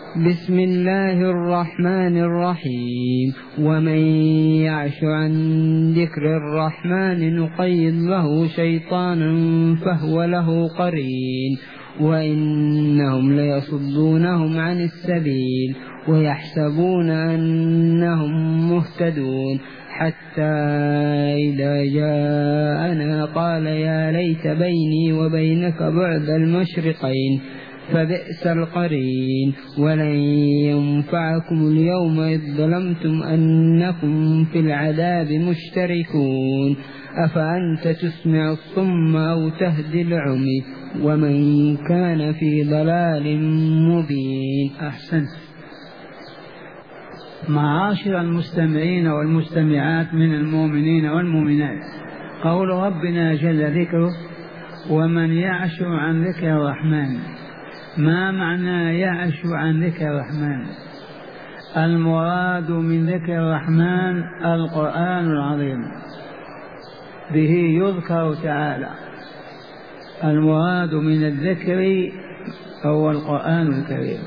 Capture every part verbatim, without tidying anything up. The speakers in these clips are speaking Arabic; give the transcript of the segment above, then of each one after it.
بسم الله الرحمن الرحيم. ومن يعش عن ذكر الرحمن نقيض له شيطانا فهو له قرين وإنهم ليصدونهم عن السبيل ويحسبون أنهم مهتدون حتى إذا جاءنا قال يا ليت بيني وبينك بعد المشرقين فبئس القرين ولن ينفعكم اليوم إذ ظلمتم أنكم في العذاب مشتركون أفأنت تسمع الصم أو تهدي العمي ومن كان في ضلال مبين. أحسنت. معاشر المستمعين والمستمعات من المؤمنين والمؤمنات، قول ربنا جل ذكره ومن يعش عن ذكر الرحمن. ما معنى يعش عن ذكر الرحمن؟ المراد من ذكر الرحمن القرآن العظيم، به يذكر تعالى. المراد من الذكر هو القرآن الكريم،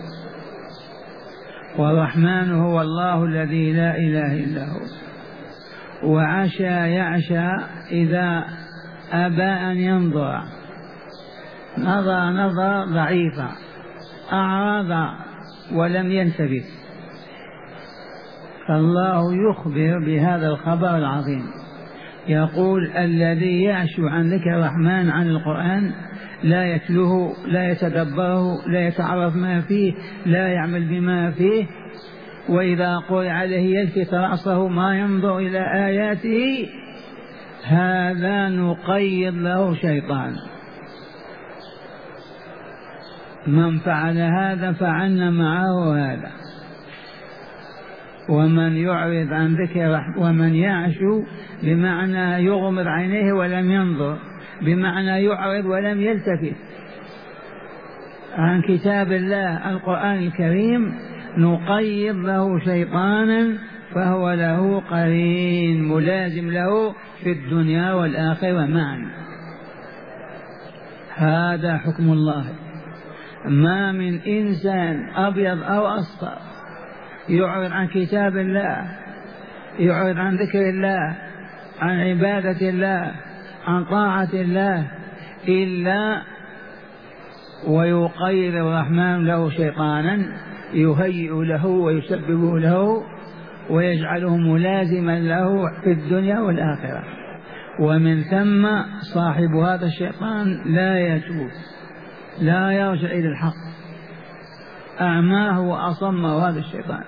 والرحمن هو الله الذي لا إله إلا هو. وعشى يعشى إذا أبى أن ينظر، نظر نظر ضعيفة، أعرض ولم ينتبه. فالله يخبر بهذا الخبر العظيم، يقول الذي يعش عن ذكر الرحمن عن القرآن لا يتلوه لا يتدبره لا يتعرف ما فيه لا يعمل بما فيه، وإذا قرئ عليه يلفت رأسه ما ينظر إلى آياته، هذا نقيض له شيطان. من فعل هذا فعلنا معه هذا. ومن يعرض عن ذكر ومن يعش بمعنى يغمض عينيه ولم ينظر، بمعنى يعرض ولم يلتفت عن كتاب الله القرآن الكريم، نقيض له شيطانا فهو له قرين ملازم له في الدنيا والآخرة معا. هذا حكم الله. ما من إنسان أبيض أو أصفر يعرض عن كتاب الله، يعرض عن ذكر الله، عن عبادة الله، عن طاعة الله، إلا ويقيض الرحمن له شيطانا يهيئ له ويسبب له ويجعله ملازما له في الدنيا والآخرة. ومن ثم صاحب هذا الشيطان لا يتوب، لا يرجع إلى الحق، أعماه وأصمه هذا الشيطان.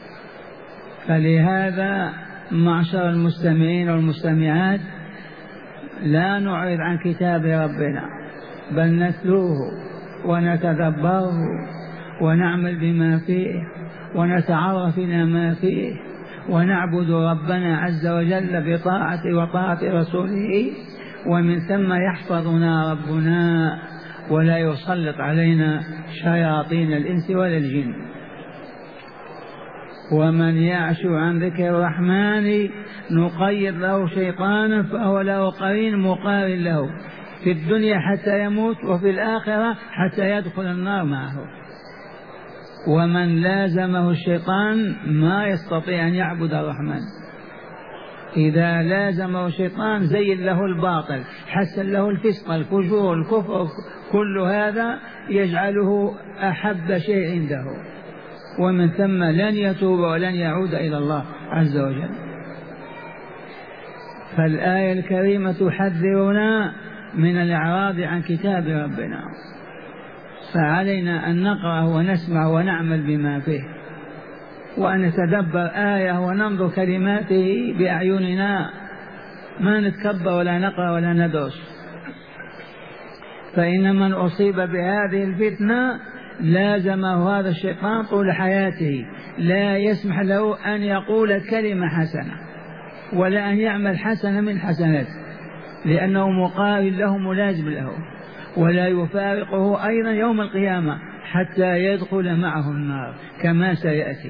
فلهذا معشر المستمعين والمستمعات لا نعرض عن كتاب ربنا، بل نتلوه ونتدبره ونعمل بما فيه ونتعرف إلى ما فيه ونعبد ربنا عز وجل بطاعة وطاعة رسوله، ومن ثم يحفظنا ربنا ولا يسلط علينا شياطين الإنس ولا الجن. ومن يعش عن ذكر الرحمن نقيض له شيطانا فهو له قرين مقارن له في الدنيا حتى يموت، وفي الآخرة حتى يدخل النار معه. ومن لازمه الشيطان ما يستطيع أن يعبد الرحمن. إذا لازمه الشيطان زين له الباطل، حسن له الفسق الفجور الكفر، كل هذا يجعله أحب شيء عنده، ومن ثم لن يتوب ولن يعود إلى الله عز وجل. فالآية الكريمة تحذرنا من الإعراض عن كتاب ربنا، فعلينا أن نقرأ ونسمع ونعمل بما فيه، وأن نتدبر آية وننظر كلماته بأعيننا، ما نتكبر ولا نقرأ ولا ندرس. فإن من أصيب بهذه الفتنة لازمه هذا الشيطان طول حياته، لا يسمح له أن يقول كلمة حسنة ولا أن يعمل حسنة من حسنات، لأنه مقابل له ملازم له، ولا يفارقه أيضا يوم القيامة حتى يدخل معه النار كما سيأتي.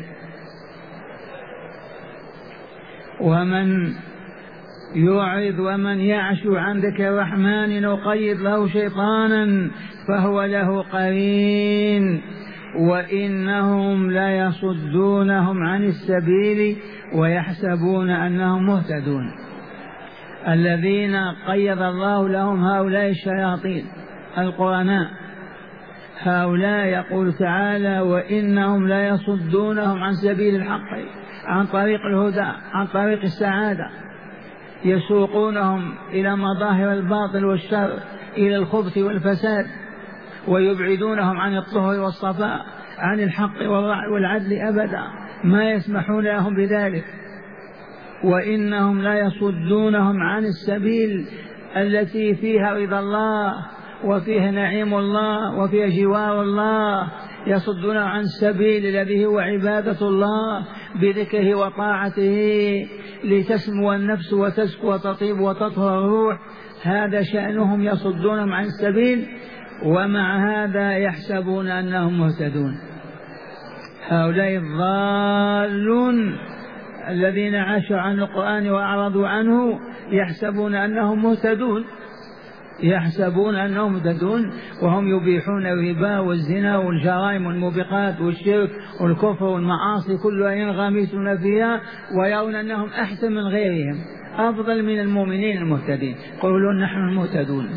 ومن يعرض ومن يعش عن ذكر الرحمن نقيض له شيطانا فهو له قرين وإنهم ليصدونهم عن السبيل ويحسبون أنهم مهتدون. الذين قيض الله لهم هؤلاء الشياطين القرناء، هؤلاء يقول تعالى وإنهم ليصدونهم عن سبيل الحق، عن طريق الهدى، عن طريق السعادة، يسوقونهم إلى مظاهر الباطل والشر، إلى الخبث والفساد، ويبعدونهم عن الطهر والصفاء، عن الحق والعدل أبدا، ما يسمحون لهم بذلك. وإنهم لا يصدونهم عن السبيل التي فيها رضا الله وفيها نعيم الله وفيها جوار الله، يصدون عن السبيل الذي هو عبادة الله بذكره وطاعته لتسمو النفس وتزكو وتطيب وتطهر الروح، هذا شأنهم، يصدونهم عن السبيل ومع هذا يحسبون أنهم مهتدون. هؤلاء الضالون الذين عاشوا عن القرآن وأعرضوا عنه يحسبون أنهم مهتدون، يحسبون أنهم مهتدون وهم يبيحون الربا والزنا والجرائم والموبقات والشرك والكفر والمعاصي كلها ينغمسون فيها، ويرون أنهم أحسن من غيرهم، أفضل من المؤمنين المهتدين، يقولون نحن المهتدون.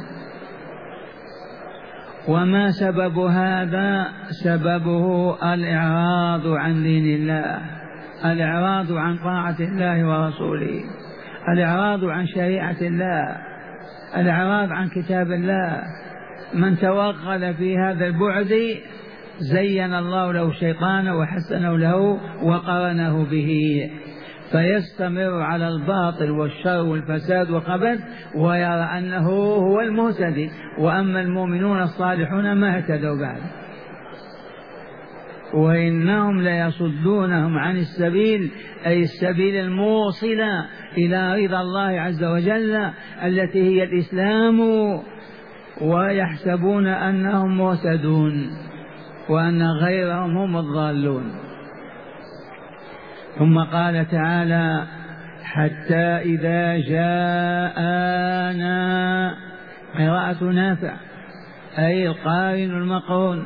وما سبب هذا؟ سببه الإعراض عن دين الله، الإعراض عن طاعة الله ورسوله، الإعراض عن شريعة الله، الإعراض عن كتاب الله. من توغل في هذا البعد زين الله له شيطانا وحسنه له وقرنه به، فيستمر على الباطل والشر والفساد والخبث ويرى أنه هو المهتدي، وأما المؤمنون الصالحون ما اهتدوا بعد. وإنهم ليصدونهم عن السبيل، أي السبيل الموصلة إلى رضا الله عز وجل التي هي الإسلام، ويحسبون أنهم مهتدون وأن غيرهم هم الضالون. ثم قال تعالى حتى إذا جاءنا، قراءة نافع أي القارن المقرون،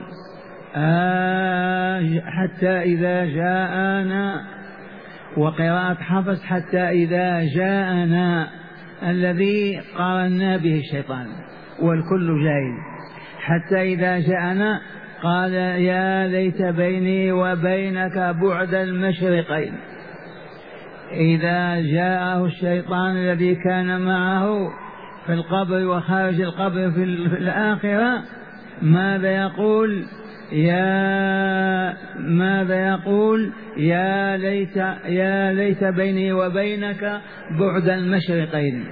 آه حتى إذا جاءنا، وقراءة حفص حتى إذا جاءنا الذي قارنا به الشيطان والكل جاهل. حتى إذا جاءنا قال يا ليت بيني وبينك بعد المشرقين. إذا جاءه الشيطان الذي كان معه في القبر وخارج القبر في الآخرة ماذا يقول؟ يا ماذا يقول؟ يا ليت يا ليت بيني وبينك بعد المشرقين.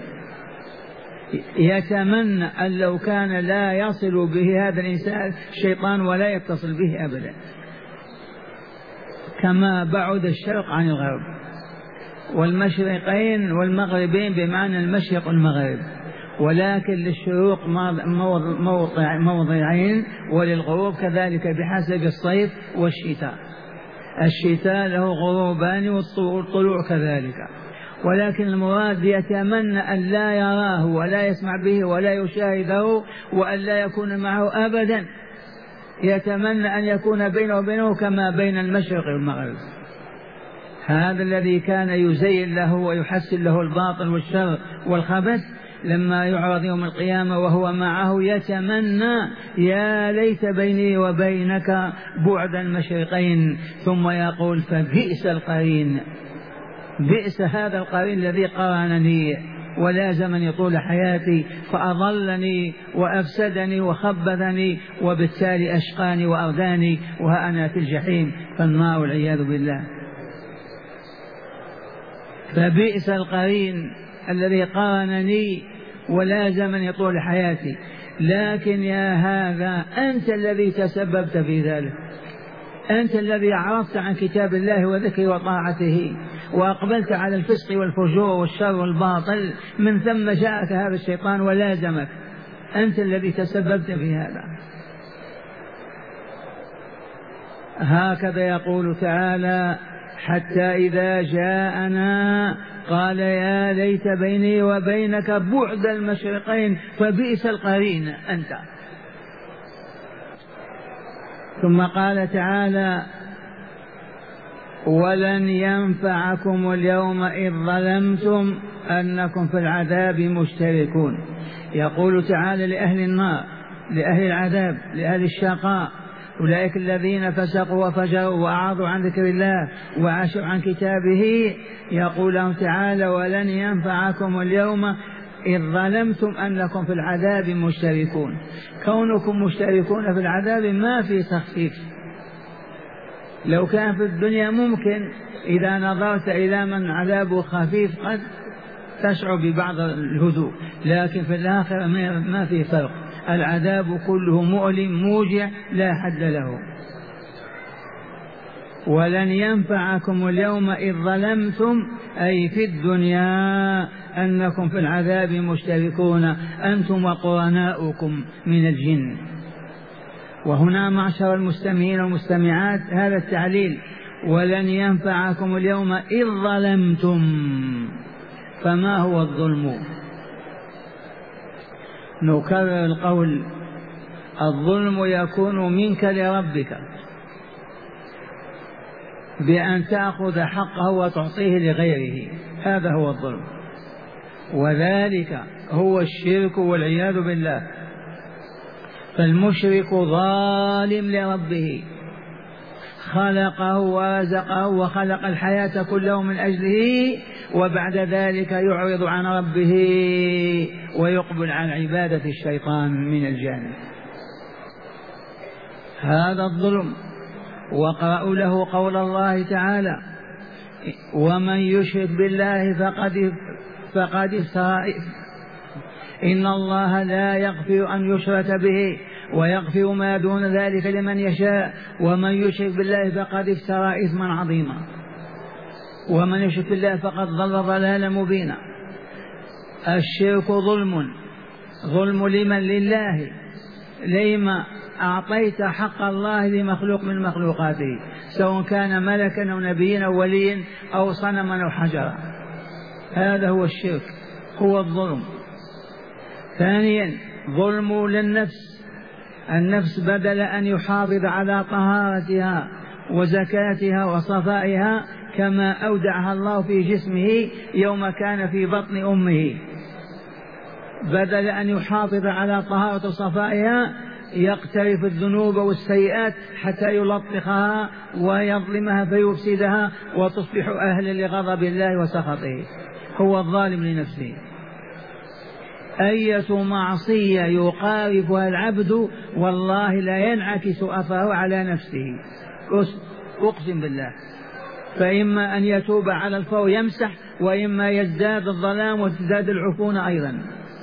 يتمنى أن لو كان لا يصل به هذا الإنسان الشيطان ولا يتصل به أبدا، كما بعد الشرق عن الغرب، والمشرقين والمغربين بمعنى المشرق والمغرب، ولكن للشروق موضع موضعين وللغروب كذلك بحسب الصيف والشتاء. الشتاء له غروبان والطلوع كذلك، ولكن المراد يتمنى أن لا يراه ولا يسمع به ولا يشاهده وأن لا يكون معه أبدا، يتمنى أن يكون بينه وبينه كما بين المشرق والمغرب. هذا الذي كان يزين له ويحسن له الباطل والشر والخبث لما يعرض يوم القيامة وهو معه يتمنى يا ليت بيني وبينك بعد المشرقين، ثم يقول فبئس القرين، بئس هذا القرين الذي قرنني ولازمني طول حياتي فأضلني وأفسدني وخبثني وبالتالي أشقاني وأرداني، وها أنا في الجحيم فالنار والعياذ بالله. فبئس القرين الذي قارنني ولازمني طول حياتي. لكن يا هذا أنت الذي تسببت في ذلك، أنت الذي أعرضت عن كتاب الله وذكره وطاعته وأقبلت على الفسق والفجور والشر والباطل، من ثم جاءك هذا الشيطان ولازمك، أنت الذي تسببت في هذا. هكذا يقول تعالى حتى إذا جاءنا قال يا ليت بيني وبينك بعد المشرقين فبئس القرين أنت. ثم قال تعالى ولن ينفعكم اليوم إذ ظلمتم أنكم في العذاب مشتركون. يقول تعالى لأهل النار، لأهل العذاب، لأهل الشقاء، أولئك الذين فسقوا وفجروا وأعرضوا عن ذكر الله وعاشوا عن كتابه، يقول لهم تعالى ولن ينفعكم اليوم إذ ظلمتم أنكم في العذاب مشتركون. كونكم مشتركون في العذاب ما في تخفيف. لو كان في الدنيا ممكن إذا نظرت إلى من عذابه خفيف قد تشعر ببعض الهدوء، لكن في الآخرة ما في فرق، العذاب كله مؤلم موجع لا حد له. ولن ينفعكم اليوم إذ ظلمتم أي في الدنيا أنكم في العذاب مشتركون أنتم وقرناؤكم من الجن. وهنا معشر المستمعين والمستمعات هذا التعليل ولن ينفعكم اليوم إذ ظلمتم. فما هو الظلم؟ نكرر القول، الظلم يكون منك لربك بأن تأخذ حقه وتعطيه لغيره، هذا هو الظلم، وذلك هو الشرك والعياذ بالله. فالمشرك ظالم لربه، خلقه ورزقه وخلق الحياة كله من أجله، وبعد ذلك يعرض عن ربه ويقبل عن عبادة الشيطان من الجانب، هذا الظلم. واقرأوا له قول الله تعالى ومن يشرك بالله فقد فقد افترى، إن الله لا يغفر أن يشرك به ويغفر ما دون ذلك لمن يشاء، ومن يشرك بالله فقد افترى إثما عظيما. ومن يشرك بالله فقد ضل ضلالا مبينا. الشرك ظلم، ظلم لمن؟ لله. لما أعطيت حق الله لمخلوق من مخلوقاته، سواء كان ملكا أو نبيا أو وليا أو صنما أو حجرا، هذا هو الشرك، هو الظلم. ثانيا ظلم للنفس، النفس بدل أن يحافظ على طهارتها وزكاتها وصفائها كما أودعها الله في جسمه يوم كان في بطن أمه، بدل أن يحافظ على طهارة وصفائها يقترف الذنوب والسيئات حتى يلطخها ويظلمها فيفسدها وتصبح أهلا لغضب الله وسخطه، هو الظالم لنفسه. أية معصية يقارفها العبد والله لا ينعكس أثره على نفسه، أقسم بالله، فإما أن يتوب على الفور يمسح، وإما يزداد الظلام وتزداد العفونة أيضا.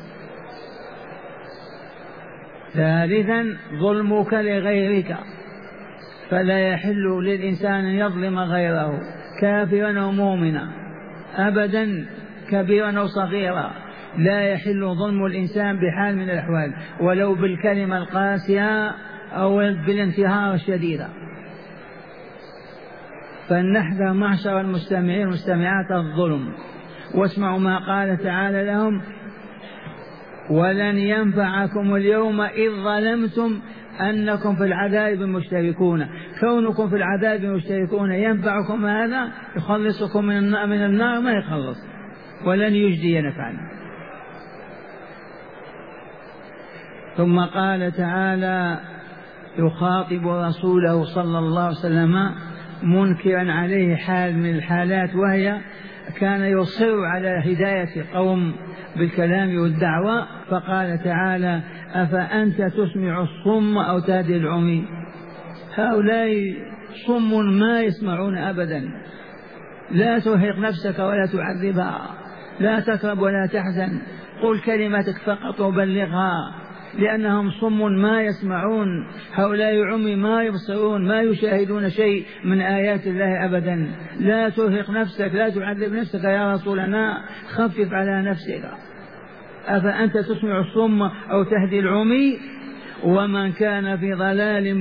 ثالثا ظلمك لغيرك، فلا يحل للإنسان أن يظلم غيره كافرا أو مؤمنا أبدا، كبيرا أو صغيرا، لا يحل ظلم الإنسان بحال من الأحوال، ولو بالكلمة القاسية أو بالانتهار الشديد. فلنحذر معشر المستمعين والمستمعات الظلم. واسمعوا ما قال تعالى لهم ولن ينفعكم اليوم إذ ظلمتم أنكم في العذاب مشتركون. كونكم في العذاب مشتركون ينفعكم هذا؟ يخلصكم من النار؟ من النار ما يخلص، ولن يجدي نفعا. ثم قال تعالى يخاطب رسوله صلى الله عليه وسلم منكرا عليه حال من الحالات، وهي كان يصر على هداية قوم بالكلام والدعوة، فقال تعالى أفأنت تسمع الصم أو تهدي العمي؟ هؤلاء صم ما يسمعون أبدا، لا ترهق نفسك ولا تعذبها، لا تكرب ولا تحزن، قل كلمتك فقط وبلغها، لأنهم صم ما يسمعون، هؤلاء عمي ما يبصرون، ما يشاهدون شيء من آيات الله أبدا. لا ترهق نفسك، لا تعذب نفسك يا رسولنا، خفف على نفسك. أفأنت تسمع الصم أو تهدي العمي؟ ومن كان في ضلال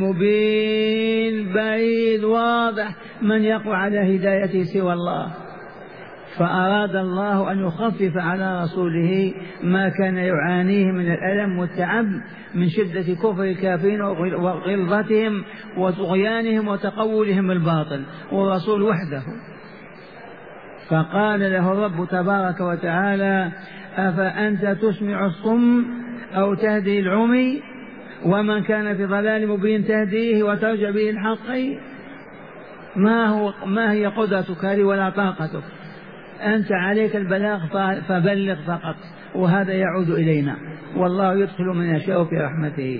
مبين بعيد واضح، من يقوى على هدايته سوى الله؟ فأراد الله أن يخفف على رسوله ما كان يعانيه من الألم والتعب من شدة كفر الكافرين وغلظتهم وطغيانهم وتقولهم الباطل، والرسول وحده. فقال له الرب تبارك وتعالى: أفأنت تسمع الصم أو تهدي العمي ومن كان في ضلال مبين تهديه وترجع به الحق؟ ما هو ما هي قدرتك هذه ولا طاقتك؟ أنت عليك البلاغ فبلغ فقط، وهذا يعود إلينا، والله يدخل من يشاء في رحمته.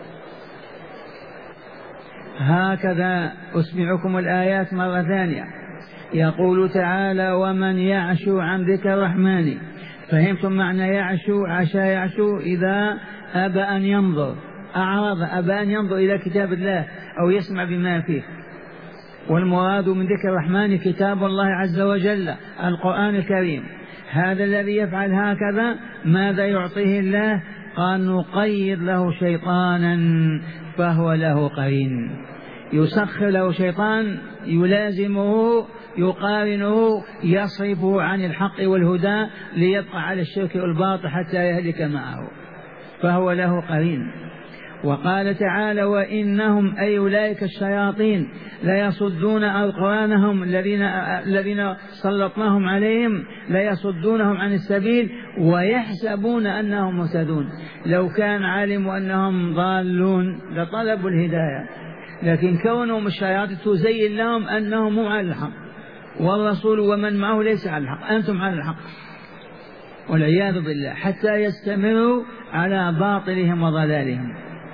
هكذا أسمعكم الآيات مرة ثانية. يقول تعالى: ومن يعشو عن ذكر الرحمن. فهمتم معنى يعشو؟ عشا يعشو إذا أبى أن ينظر، أعرض، أبى أن ينظر إلى كتاب الله أو يسمع بما فيه. والمراد من ذكر الرحمن كتاب الله عز وجل، القرآن الكريم. هذا الذي يفعل هكذا ماذا يعطيه الله؟ قال: نقيض له شيطانا فهو له قرين. يسخر له شيطان يلازمه يقارنه يصرفه عن الحق والهدى ليبقى على الشرك والباطل حتى يهلك معه، فهو له قرين. وقال تعالى: وإنهم أي أولئك الشياطين ليصدون أقرانهم الذين الذين سلطناهم عليهم ليصدونهم عن السبيل ويحسبون أنهم مهتدون. لو كان علموا أنهم ضالون لطلبوا الهداية، لكن كونهم الشياطين تزين لهم أنهم هم على الحق، والرسول ومن معه ليس على الحق، أنتم على الحق والعياذ بالله، حتى يستمروا على باطلهم وضلالهم.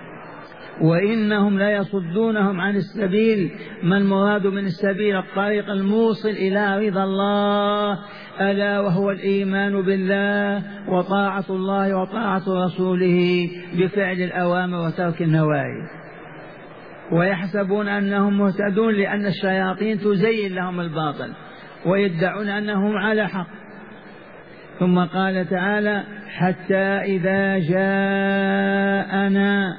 وإنهم لا يصدونهم عن السبيل. ما المراد من السبيل؟ الطريق الموصل إلى رضا الله، ألا وهو الإيمان بالله وطاعة الله وطاعة رسوله بفعل الأوامر وترك النواهي. ويحسبون أنهم مهتدون لأن الشياطين تزين لهم الباطل ويدعون أنهم على حق. ثم قال تعالى: حتى إذا جاءنا،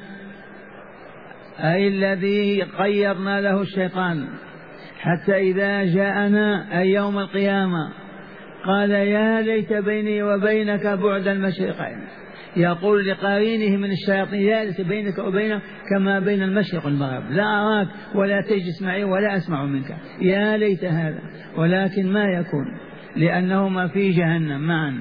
أي الذي قيضنا له الشيطان، حتى إذا جاءنا أي يوم القيامة، قال: يا ليت بيني وبينك بعد المشرقين. يقول لقرينه من الشياطين: يا ليت بينك وبينك كما بين المشرق والمغرب، لا أراك ولا تجلس معي ولا أسمع منك، يا ليت هذا، ولكن ما يكون لأنهما في جهنم معا.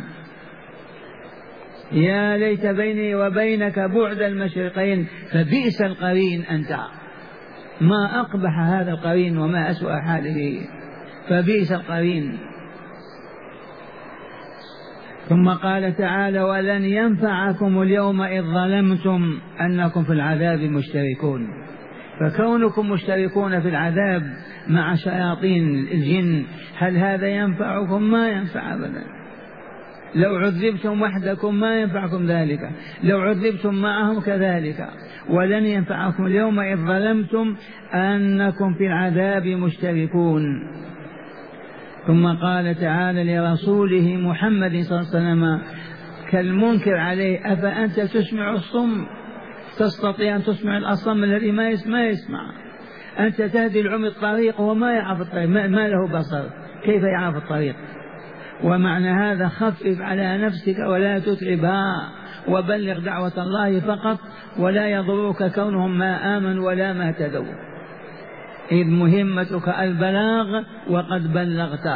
يا ليت بيني وبينك بعد المشرقين، فبئس القرين أنت، ما أقبح هذا القرين وما أسوأ حاله، فبئس القرين. ثم قال تعالى: ولن ينفعكم اليوم إذ ظلمتم أنكم في العذاب مشتركون. فكونكم مشتركون في العذاب مع شياطين الجن، هل هذا ينفعكم؟ ما ينفع أبدا. لو عذبتم وحدكم ما ينفعكم ذلك، لو عذبتم معهم كذلك. ولن ينفعكم اليوم إذ ظلمتم أنكم في العذاب مشتركون. ثم قال تعالى لرسوله محمد صلى الله عليه وسلم كالمنكر عليه: أفأنت تسمع الصم؟ تستطيع أن تسمع الأصم الذي ما يسمع, يسمع. أنت تهدي العمي الطريق وما يعرف الطريق، ما له بصر، كيف يعرف الطريق؟ ومعنى هذا: خفف على نفسك ولا تتعبها، وبلغ دعوة الله فقط، ولا يضرك كونهم ما آمنوا ولا ما اهتدوا، إذ مهمتك البلاغ وقد بلغت.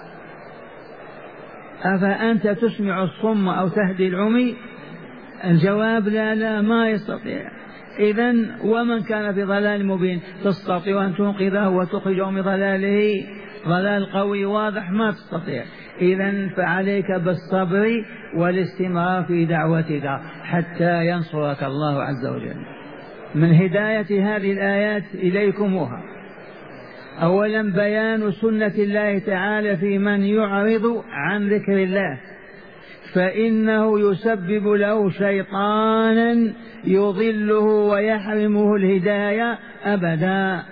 أفأنت تسمع الصم أو تهدي العمي؟ الجواب: لا لا ما يستطيع. إذن ومن كان في ضلال مبين تستطيع أن تنقذه وتخرجه من ضلاله؟ ضلال قوي واضح ما تستطيع. إذن فعليك بالصبر والاستمرار في دعوتك حتى ينصرك الله عز وجل. من هداية هذه الآيات إليكمها: أولا بيان سنة الله تعالى في من يعرض عن ذكر الله، فإنه يسبب له شيطانا يضله ويحرمه الهداية أبدا،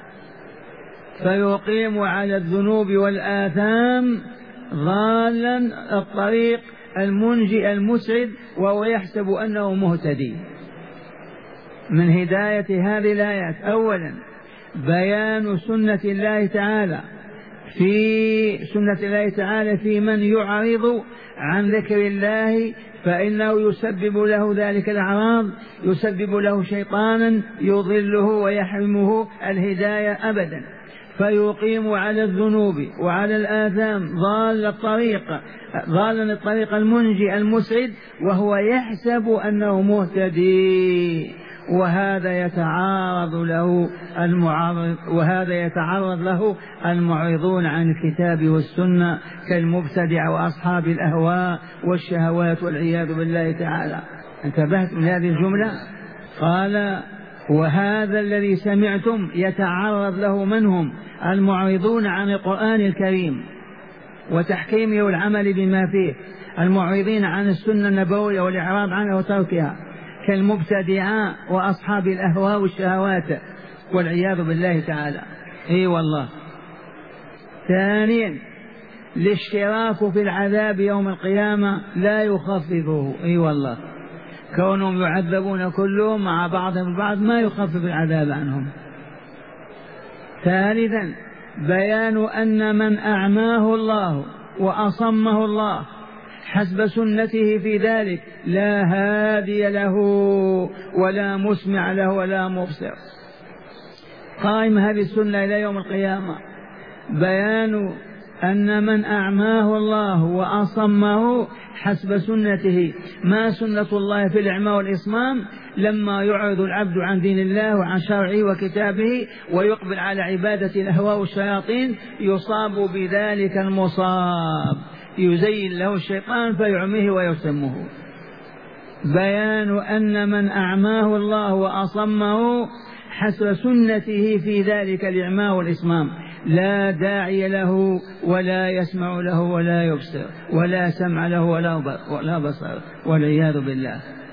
فيقيم على الذنوب والآثام ضالا الطريق المنجي المسعد وهو يحسب أنه مهتدي. من هداية هذه الآيات: أولا بيان سنة الله تعالى في سنة الله تعالى في من يعرض عن ذكر الله فإنه يسبب له ذلك الأعراض، يسبب له شيطانا يضله ويحرمه الهداية أبدا، فيقيم على الذنوب وعلى الآثام ضال الطريق ضالا الطريق المنجي المسعد، وهو يحسب أنه مهتدي، وهذا يتعارض له المعارض وهذا يتعرض له المعرضون عن الكتاب والسنة كالمبتدع وأصحاب الأهواء والشهوات والعياذ بالله تعالى. انتبهت من هذه الجملة؟ قال وهذا الذي سمعتم يتعرض له من هم؟ المعرضون عن القرآن الكريم وتحكيمه والعمل بما فيه، المعرضين عن السنة النبوية والإعراض عنها وتركها كالمبتدعاء وأصحاب الأهواء والشهوات والعياذ بالله تعالى. اي والله. ثانيا الاشتراك في العذاب يوم القيامة لا يخففه. اي والله، كونهم يعذبون كلهم مع بعضهم البعض ما يخفف العذاب عنهم. ثالثا بيان أن من أعماه الله وأصمه الله حسب سنته في ذلك لا هادي له ولا مسمع له ولا مبصر. قائم هذه السنة إلى يوم القيامة بيان أن من أعماه الله وأصمه حسب سنته. ما سنة الله في الإعماء والإصمام؟ لما يعرض العبد عن دين الله وعن شرعه وكتابه ويقبل على عبادة الأهواء والشياطين يصاب بذلك المصاب، يزين له الشيطان فيعميه ويسمه. بيان أن من أعماه الله وأصمه حسب سنته في ذلك الإعماء والإصمام لا داعي له ولا يسمع له ولا يبصر ولا سمع له ولا بصر والعياذ بالله.